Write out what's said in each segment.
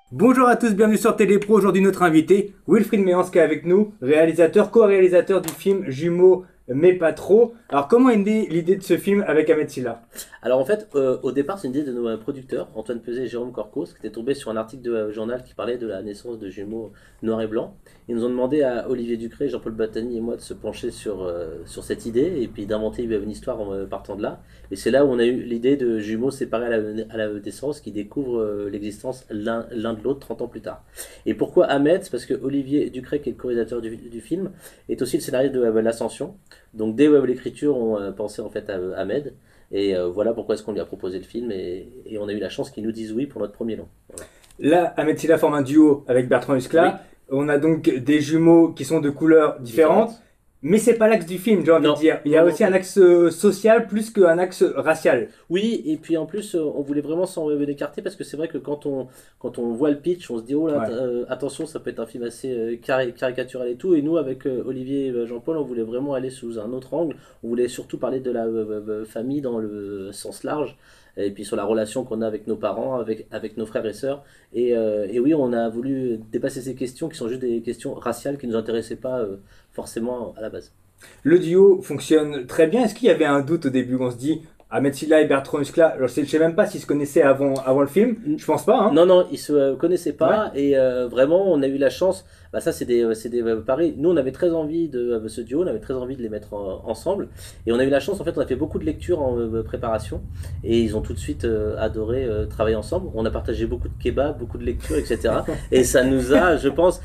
Bonjour à tous, bienvenue sur Télépro. Aujourd'hui, notre invité, Wilfried Méance, qui est avec nous, réalisateur, co-réalisateur du film Jumeaux, mais pas trop. Alors, comment est née l'idée de ce film avec Ahmed Silla? Alors en fait, au départ, c'est une idée de nos producteurs, Antoine Peuzet et Jérôme Corcos, qui étaient tombés sur un article de journal qui parlait de la naissance de jumeaux noirs et blancs. Ils nous ont demandé à Olivier Ducré, Jean-Paul Battani et moi de se pencher sur cette idée et puis d'inventer une histoire en partant de là. Et c'est là où on a eu l'idée de jumeaux séparés à la naissance qui découvrent l'existence l'un de l'autre 30 ans plus tard. Et pourquoi Ahmed? C'est parce que Olivier Ducré, qui est le co-réalisateur du film, est aussi le scénariste de L'Ascension. Donc dès l'écriture, on pensait en fait à Ahmed. Et voilà pourquoi est-ce qu'on lui a proposé le film et on a eu la chance qu'ils nous disent oui pour notre premier long. Voilà. Là, Ahmed Silla forme un duo avec Bertrand Oui, Huskla. On a donc des jumeaux qui sont de couleurs différentes. différente. Mais c'est pas l'axe du film, j'ai envie de Non, dire. Il y non, a non. aussi un axe social plus qu'un axe racial. Oui, et puis en plus, on voulait vraiment s'en écarter parce que c'est vrai que quand on voit le pitch, on se dit oh là, Ouais. attention, ça peut être un film assez caricatural et tout. Et nous, avec Olivier et Jean-Paul, on voulait vraiment aller sous un autre angle. On voulait surtout parler de la famille dans le sens large. Et puis sur la relation qu'on a avec nos parents, avec nos frères et sœurs. Et oui, on a voulu dépasser ces questions qui sont juste des questions raciales qui ne nous intéressaient pas forcément à la base. Le duo fonctionne très bien. Est-ce qu'il y avait un doute au début? On se dit, Ahmed Silla et Bertrand Huskla, je sais même pas s'ils se connaissaient avant le film. Je pense pas, hein. Non, non, ils se connaissaient Ouais. pas et vraiment on a eu la chance. Bah ça c'est des pareils. Nous on avait très envie de ce duo, on avait très envie de les mettre ensemble et on a eu la chance en fait. On a fait beaucoup de lectures en préparation et ils ont tout de suite adoré travailler ensemble. On a partagé beaucoup de kebabs, beaucoup de lectures, etc. Et ça nous a, je pense,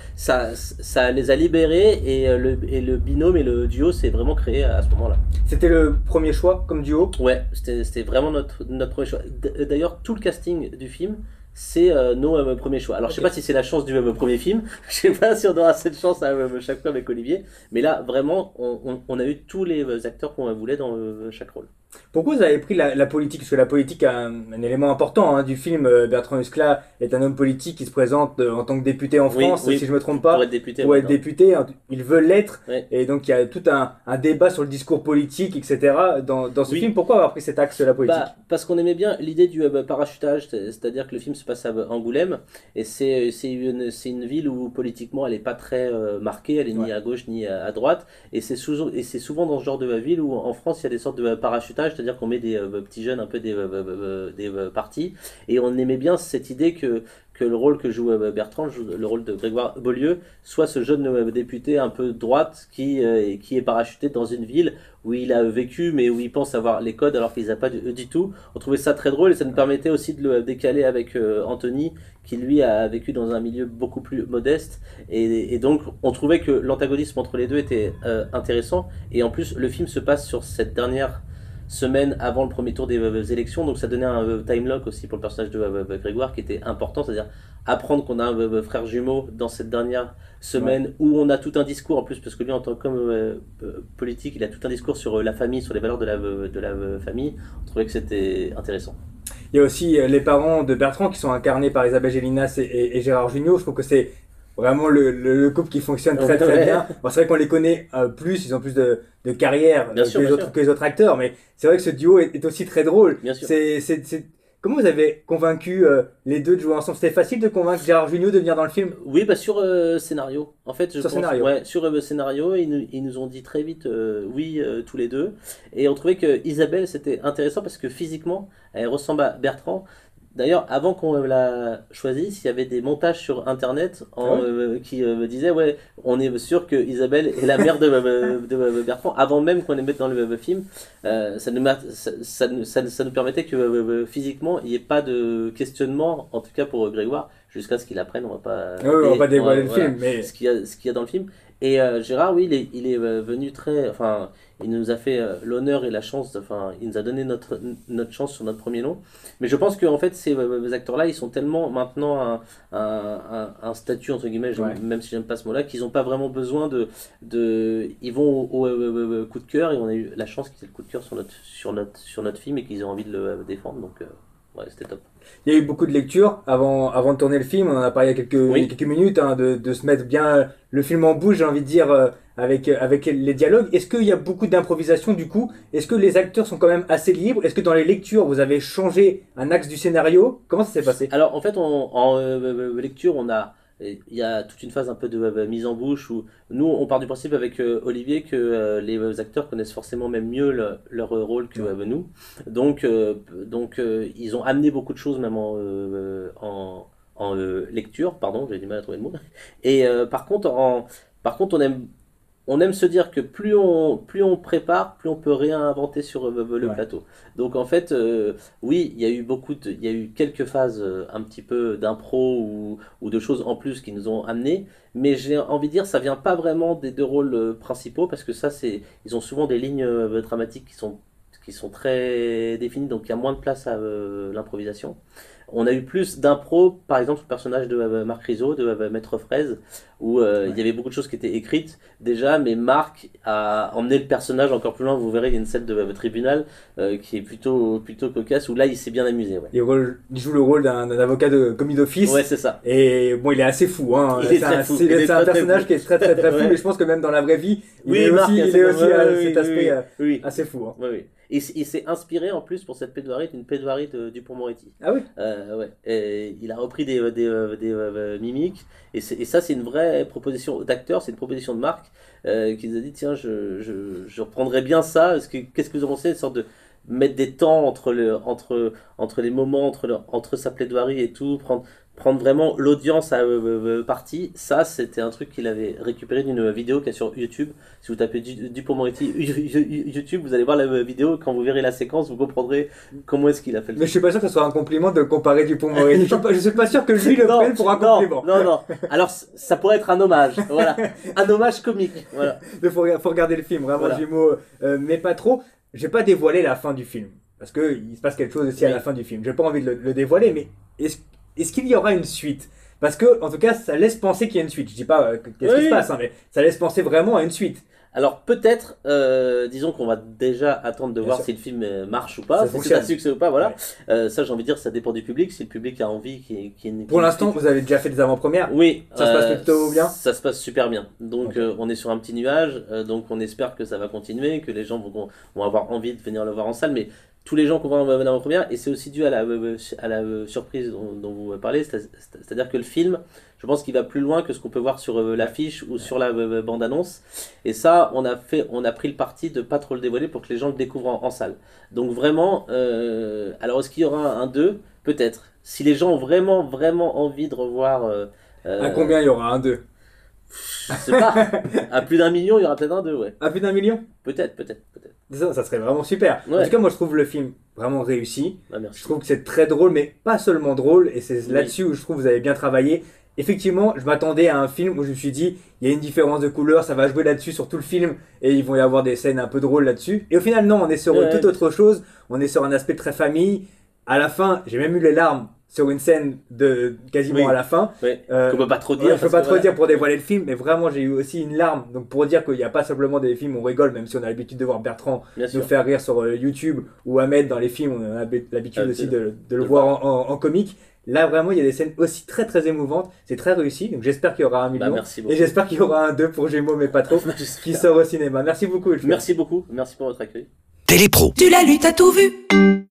ça les a libérés et le binôme et le duo s'est vraiment créé à ce moment-là. C'était le premier choix comme duo. Ouais, c'était vraiment notre premier choix. D'ailleurs, tout le casting du film, c'est nos premiers choix. Alors, je sais pas Ok. si c'est la chance du premier film, je sais pas si on aura cette chance chaque fois avec Olivier, mais là, vraiment, on a eu tous les acteurs qu'on voulait dans chaque rôle. Pourquoi vous avez pris la politique? Parce que la politique est un élément important, hein, du film. Bertrand Huskla est un homme politique qui se présente en tant que député en Oui, France, si oui, je me trompe pour pas, être député, pour ouais, être non. député. Ils veulent l'être. Ouais. Et donc il y a tout un débat sur le discours politique, etc. dans ce film. Oui, Pourquoi avoir pris cet axe de la politique? bah, parce qu'on aimait bien l'idée du parachutage, c'est-à-dire que le film se passe à Angoulême, et c'est une ville où politiquement elle n'est pas très marquée, elle est Ouais. ni à gauche ni à droite, et c'est souvent dans ce genre de ville où en France il y a des sortes de parachutage, c'est-à-dire qu'on met des petits jeunes un peu des partis, et on aimait bien cette idée que le rôle que joue Bertrand, le rôle de Grégoire Beaulieu, soit ce jeune député un peu de droite qui est parachuté dans une ville où il a vécu, mais où il pense avoir les codes alors qu'il les a pas du tout. On trouvait ça très drôle et ça nous permettait aussi de le décaler avec Anthony, qui lui a vécu dans un milieu beaucoup plus modeste. Et donc, on trouvait que l'antagonisme entre les deux était intéressant. Et en plus, le film se passe sur cette dernière semaine avant le premier tour des élections, donc ça donnait un time lock aussi pour le personnage de Grégoire qui était important, c'est-à-dire apprendre qu'on a un frère jumeau dans cette dernière Ouais. semaine où on a tout un discours en plus, parce que lui en tant que politique, il a tout un discours sur la famille, sur les valeurs de la famille. On trouvait que c'était intéressant. Il y a aussi les parents de Bertrand qui sont incarnés par Isabelle Gélinas et Gérard Jugnot. Je trouve que c'est vraiment le couple qui fonctionne très très bien. Ouais, Bon, c'est vrai qu'on les connaît plus, ils ont plus de carrière bien sûr, que les autres acteurs, mais c'est vrai que ce duo est aussi très drôle. bien sûr. Comment vous avez convaincu les deux de jouer ensemble? C'était facile de convaincre Gérard Jugnot de venir dans le film? Oui, bah sur scénario. En fait, je Sur pense, scénario. ouais, sur scénario, ils nous ont dit très vite oui, tous les deux. Et on trouvait que Isabelle, c'était intéressant parce que physiquement, elle ressemble à Bertrand. D'ailleurs, avant qu'on la choisisse, il y avait des montages sur Internet Ah ouais. qui me disaient, ouais, on est sûr que Isabelle est la mère de Bertrand. Avant même qu'on les mette dans le film, ça nous permettait que physiquement, il n'y ait pas de questionnement, en tout cas pour Grégoire, jusqu'à ce qu'il apprenne, on va pas, Ouais, on va pas dévoiler le voilà, film, mais ce qu'il y a dans le film. Et Gérard, oui, il est venu très, enfin, il nous a fait l'honneur et la chance, enfin, il nous a donné notre chance sur notre premier long. Mais je pense que en fait, ces acteurs-là, ils sont tellement maintenant un statut, entre guillemets, ouais. même si j'aime pas ce mot-là, qu'ils n'ont pas vraiment besoin ils vont au coup de cœur, et on a eu la chance qu'ils aient le coup de cœur sur notre film et qu'ils aient envie de le défendre. Donc, ouais, c'était top. Il y a eu beaucoup de lectures avant de tourner le film. On en a parlé il y a quelques minutes, hein, de se mettre bien le film en bouche, j'ai envie de dire, avec les dialogues. Est-ce qu'il y a beaucoup d'improvisation du coup? Est-ce que les acteurs sont quand même assez libres? Est-ce que dans les lectures, vous avez changé un axe du scénario? Comment ça s'est passé? Alors en fait, en lecture, il y a toute une phase un peu de mise en bouche où nous, on part du principe avec Olivier que les acteurs connaissent forcément même mieux leur rôle que nous. Donc, ils ont amené beaucoup de choses même en lecture, pardon, j'ai du mal à trouver le mot. Et par contre, on aime se dire que plus on prépare, plus on peut réinventer sur le plateau. Donc en fait, oui, il y a eu quelques phases un petit peu d'impro ou de choses en plus qui nous ont amenés, mais j'ai envie de dire ça vient pas vraiment des deux rôles principaux parce que ça ils ont souvent des lignes dramatiques qui sont très définies, donc il y a moins de place à l'improvisation. On a eu plus d'impro, par exemple, sur le personnage de Marc Rizzo, de Maître Fraise, où il y avait beaucoup de choses qui étaient écrites déjà, mais Marc a emmené le personnage encore plus loin. Vous verrez, il y a une scène de tribunal qui est plutôt cocasse, où là, il s'est bien amusé. Ouais. Il joue le rôle d'un avocat de commis d'office. Ouais, c'est ça. Et bon, il est assez fou. Hein. C'est un personnage qui est très fou, mais je pense que même dans la vraie vie, il est aussi cet aspect assez fou. Hein. Oui. Il s'est inspiré en plus pour cette plaidoirie d'une plaidoirie de Dupond-Moretti. Ah oui. Ouais. Et il a repris des mimiques et ça c'est une vraie proposition d'acteur, c'est une proposition de Marc qui nous a dit tiens je reprendrais bien ça. Qu'est-ce que vous en pensez, une sorte de mettre des temps entre les moments entre sa plaidoirie et tout, prendre vraiment l'audience à partie. Ça, c'était un truc qu'il avait récupéré d'une vidéo qu'il y a sur YouTube. Si vous tapez Dupond-Moretti YouTube, vous allez voir la vidéo. Quand vous verrez la séquence, vous comprendrez comment est-ce qu'il a fait le truc. Mais je suis pas sûr que ce soit un compliment de comparer Dupond-Moretti. Je suis pas sûr que lui le prenne pour un compliment. Non. Alors, ça pourrait être un hommage. Voilà. Un hommage comique. Voilà. Il faut regarder le film. Vraiment, voilà. Jumeaux, mais pas trop. Je vais pas dévoiler la fin du film. Parce qu'il se passe quelque chose aussi à la fin du film. J'ai pas envie de le dévoiler, mais est-ce qu'il y aura une suite? Parce que, en tout cas, ça laisse penser qu'il y a une suite. Je dis pas qu'est-ce qui se passe, hein, mais ça laisse penser vraiment à une suite. Alors peut-être, disons qu'on va déjà attendre de voir si le film marche ou pas, si c'est un succès ou pas, voilà. Ouais. Ça, j'ai envie de dire, ça dépend du public. Si le public a envie Pour l'instant, vous avez déjà fait des avant-premières? Oui. Ça se passe plutôt bien? Ça se passe super bien. Donc on est sur un petit nuage, donc on espère que ça va continuer, que les gens vont avoir envie de venir le voir en salle, mais tous les gens qu'on voit en avant-première, et c'est aussi dû à la surprise dont vous parlez, c'est-à-dire que le film, je pense qu'il va plus loin que ce qu'on peut voir sur l'affiche ou sur la bande-annonce. Et ça, on a pris le parti de pas trop le dévoiler pour que les gens le découvrent en salle. Donc vraiment, alors est-ce qu'il y aura un 2? Peut-être. Si les gens ont vraiment envie de revoir... à combien il y aura un 2? Je sais pas. À plus d'1 million, il y aura peut-être un 2, ouais. À plus d'1 million? Peut-être. Ça serait vraiment super. Ouais. En tout cas, moi je trouve le film vraiment réussi. Merci. Je trouve que c'est très drôle, mais pas seulement drôle, et c'est là-dessus où je trouve que vous avez bien travaillé. Effectivement, je m'attendais à un film où je me suis dit, il y a une différence de couleur, ça va jouer là-dessus sur tout le film, et il vont y avoir des scènes un peu drôles là-dessus. Et au final, non, on est sur toute autre chose, on est sur un aspect très famille. À la fin, j'ai même eu les larmes sur une scène de quasiment à la fin. Oui. Qu'on peut pas trop dire. Je peux pas trop dire pour dévoiler le film, mais vraiment j'ai eu aussi une larme. Donc pour dire qu'il n'y a pas simplement des films où on rigole, même si on a l'habitude de voir Bertrand nous faire rire sur YouTube, ou Ahmed dans les films, on a l'habitude aussi de le voir en comique. Là vraiment il y a des scènes aussi très émouvantes, c'est très réussi, donc j'espère qu'il y aura un million, et j'espère qu'il y aura un 2 pour Gémeaux mais pas trop, qui sort au cinéma. Merci beaucoup. Merci beaucoup, merci pour votre accueil. Télépro. Tu l'as lu, t'as tout vu.